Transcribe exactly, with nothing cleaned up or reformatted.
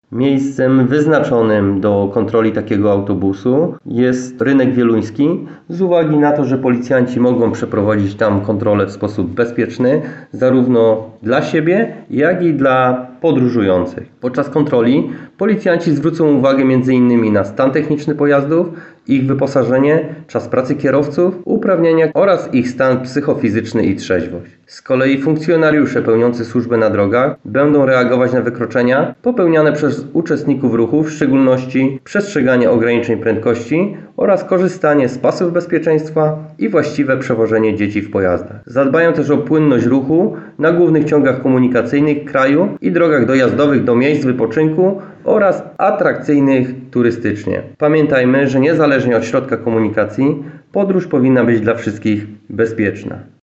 Miejscem wyznaczonym do kontroli takiego autobusu jest rynek wieluński, z uwagi na to, że policjanci mogą przeprowadzić tam kontrolę w sposób bezpieczny, zarówno dla siebie, jak i dla podróżujących. Podczas kontroli policjanci zwrócą uwagę między innymi na stan techniczny pojazdów, ich wyposażenie, czas pracy kierowców, uprawnienia oraz ich stan psychofizyczny i trzeźwość. Z kolei funkcjonariusze pełniący służbę na drogach będą reagować na wykroczenia popełniane przez uczestników ruchu, w szczególności przestrzeganie ograniczeń prędkości oraz korzystanie z pasów bezpieczeństwa i właściwe przewożenie dzieci w pojazdach. Zadbają też o płynność ruchu na głównych ciągach komunikacyjnych kraju i drogach dojazdowych do miejsc wypoczynku oraz atrakcyjnych turystycznie. Pamiętajmy, że niezależnie od środka komunikacji, podróż powinna być dla wszystkich bezpieczna.